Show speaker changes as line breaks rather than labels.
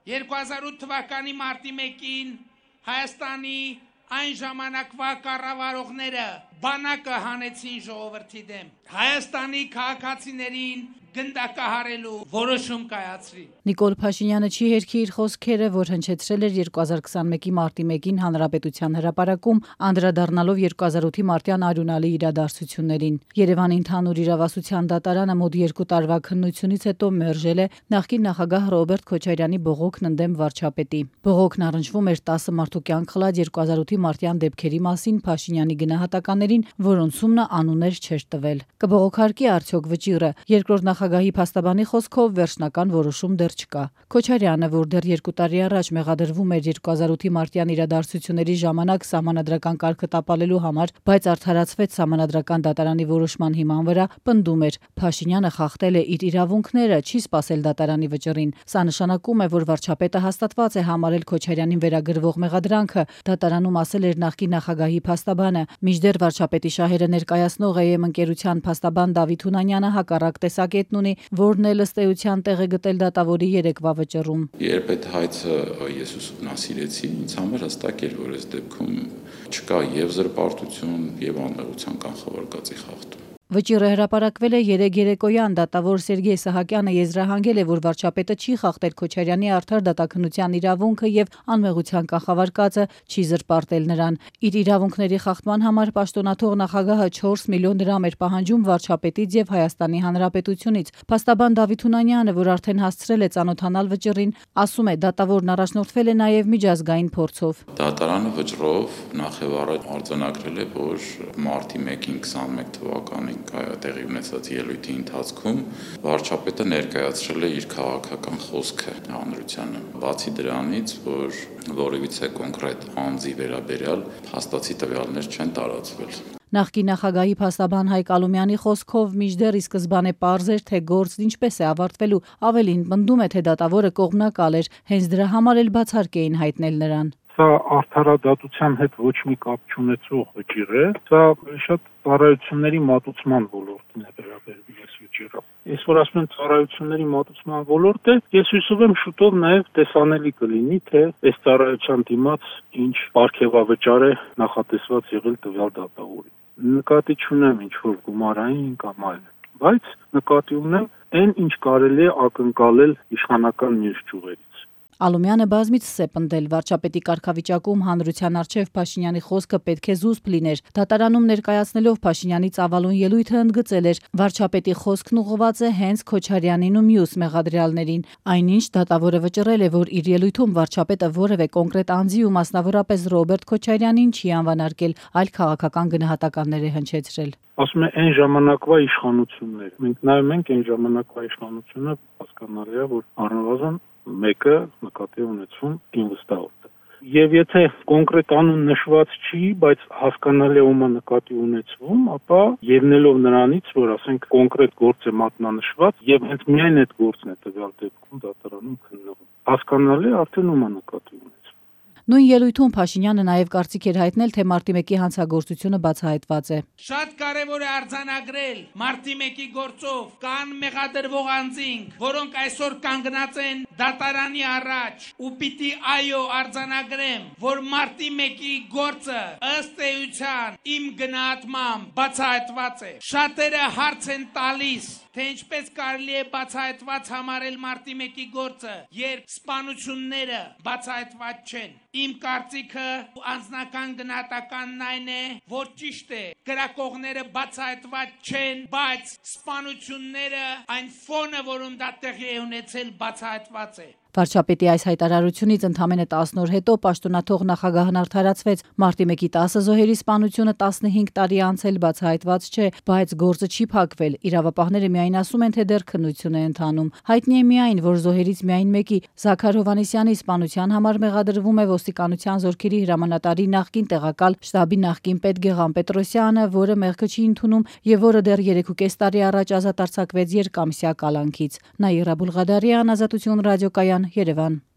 2008 թվականի մարտի 1-ին Հայաստանի այն ժամանակվա կառավարողները բանակը հանեցին ժողովրդի դեմ, Հայաստանի քաղաքացիներին գնդակահարելու որոշում կայացրի։
Նիկոլ Փաշինյանը չի հերքի իր խոսքերը, որ հնչեցրել էր 2021-ի մարտի 1-ին Հանրապետության հրապարակում, անդրադառնալով 2008-ի մարտյան արյունալի իրադարձություններին։ Երևանի ընդհանուր իրավասության դատարանը մոտ 2 տարվա քննությունից հետո մերժել է նախկին նախագահ Ռոբերտ Քոչարյանի բողոքն ընդդեմ վարչապետի։ Բողոքն առնչվում էր 10 մարդու կյանք խլած 2008-ի մարտյան դեպքերի մասին Փաշինյանի գնահատականներին, որոնցում նա անուններ չէր տվել։ Կբողոքարկի արդյոք վճիռը։ Երկրորդ նախագահի փաստաբանի խոսքով վերջնական որոշում դեռ չկա։ Քոչարյանը, որ դեռ 2 տարի առաջ մեղադրվում էր 2008-ի մարտյան իրադարձությունների ժամանակ սահմանադրական կարգը տապալելու համար, բայց արդարացվեց սահմանադրական դատարանի որոշման հիման վրա, պնդում էր Փաշինյանը խախտել է իր իրավունքները, չի սպասել դատարանի վճռին։ Սա նշանակում է, որ վարչապետը հաստատված է համարել Քոչարյանին վերագրվող մեղադրանքը, դատարանում ասել էր նախկին նախագահի փաստաբանը։ Մինչդեռ վարչապետի շահերը ներկայացնող ԵՄ ընկերության փաստաբան Դավիթ Հունանյանը հակառակ տեսակետն ունի, որն էլ ըստ էության տեղ է գտել դատավորի երեկվա վճռում։
Երբ այդ հայցը ես ուսումնասիրեցի, ինձ համար հստակ էր, որ այս դեպքում չկա եւ զրպարտություն, եւ անմեղության կանխավարկածի խախտում։
Վճիռը հրապարակվել է երեկոյան, դատավոր Սերգեյ Սահակյանը եզրահանգել է, որ վարչապետը չի խախտել Քոչարյանի արդար դատաքննության իրավունքը եւ անմեղության կանխավարկածը, չի զրպարտել նրան։ Իր իրավունքների խախտման համար պաշտոնաթող նախագահը 4 միլիոն դրամ էր պահանջում վարչապետից եւ Հայաստանի Հանրապետությունից։ Փաստաբան Դավիթ Հունանյանը, որ արդեն հասցրել է ծանոթանալ վճռին, ասում է, դատավորն առաջնորդվել է նաեւ միջազգային փորձով։
Դատարանը վճռով նախ եւ առաջ արձանագրել է, որ մարտի 1-ին 21 թվականին տեղի ունեցած ելույթի ընթացքում վարչապետը ներկայացրել է իր քաղաքական խոսքը հանրությանը։ Բացի դրանից, որ որևիցե կոնկրետ անձի վերաբերյալ փաստացի տվյալներ չեն տարածվել։
Նախկին նախագահի փաստաբան Հայկ Ալումյանի խոսքով մինչդեռ ի սկզբանե պարզ էր, թե գործն ինչպես է ավարտվելու, ավելին պնդում է, թե դատավորը կողմնակալ էր, հենց դրա համար էլ բացառք էին հայտնել նրան։
Սա արդարադատության հետ ոչ մի կապ չունեցող վճիռ է, սա շատ ծառայությունների մատուցման ոլորտին է վերաբերվում այս վճիռը։ Ես որ ասում եմ ծառայությունների մատուցման ոլորտը, ես հույսով եմ շուտով նաև տեսանելի կլինի, թե այս ծառայության դիմաց ինչ պարգևավճար է նախատեսված եղել տվյալ դատավորի։ Նկատի չունեմ ինչ-որ գումարային կամ այլ, բայց նկատի ունեմ այն, ինչ կարելի է ակնկալել իշխանական մյուս ճյուղերից։
Ալումյանը բազմիցս է պնդել, վարչապետի կարգավիճակում հանրության առջև Փաշինյանի խոսքը պետք է զուսպ լիներ։ Դատարանում ներկայացնելով Փաշինյանի ծավալուն ելույթը ընդգծել էր, վարչապետի խոսքն ուղղված է հենց Քոչարյանին ու մյուս մեղադրյալներին։ Այնինչ դատավորը վճռել է, որ իր ելույթում վարչապետը որևէ կոնկրետ անձի ու մասնավորապես Ռոբերտ Քոչարյանին չի անվանարկել, այլ քաղաքական գնահատականներ է հնչեցրել։
Ասում է այն ժամանակվա իշխանություններ։ Մենք նայում ենք այն ժամանակվա իշխանությունը, հասկանալի է, որ առնվազն մեկը նկատի ունեցում ինվեստորը։ Եվ եթե կոնկրետ անուն նշված չի, բայց հասկանալի է ում նկատի ունեցվում, ապա ելնելով նրանից, որ ասենք կոնկրետ գործ է մատնանշված եւ հենց միայն այդ գործն է տվյալ դեպքում դատարանում քննվում։ Հասկանալի է արդեն ում նկատի ունեցվում։
Նույն ելույթում Փաշինյանը նաև կարծիք էր հայտնել, թե մարտի 1-ի հանցագործությունը բացահայտված է։
Շատ կարևոր է արձանագրել մարտի 1-ի գործով կան մեղադրվող անձինք, որոնք այսօր կանգնած են դատարանի առաջ, ու պիտի այո արձանագրեմ, որ մարտի 1-ի գործը ըստ էության իմ գնահատմամբ բացահայտված է։ Շատերը հարց են տալիս, թե ինչպես կարելի է բացահայտված համարել մարտի 1-ի գործը, երբ սպանությունները բացահայտված չեն։ Իմ կարծիքը անձնական գնահատականն այն է, որ ճիշտ է, կրակողները բացահայտված չեն, բայց սպանությունները, այն ֆոնը, որում դա տեղի է ունեցել, բացահայտված է։
Վարչապետի այս հայտարարությունից ընդամենը 10 օր հետո պաշտոնաթող նախագահն արդարացվեց։ Մարտի 1-ի 10 զոհերի սպանությունը 15 տարի անց էլ բացահայտված չէ, բայց գործը չի փակվել։ Իրավապահները միայն ասում են, թե դեռ քննություն է ընթանում։ Հայտնի է միայն, որ զոհերից միայն մեկի՝ Զաքար Հովհաննիսյանի սպանության համար մեղադրվում է ոստիկանության զորքերի հրամանատարի նախկին տեղակալ շտաբի նախկին պետ Գեղամ Պետրոսյանը, որը մեղքը չի ընդունում եւ որը դեռ 3.5 տարի առաջ ազատ արձակվեց երկամսյա կալանքից։ Նաիրա Բուլղադարյան, Ազատություն ռադիոկայան, Երևան։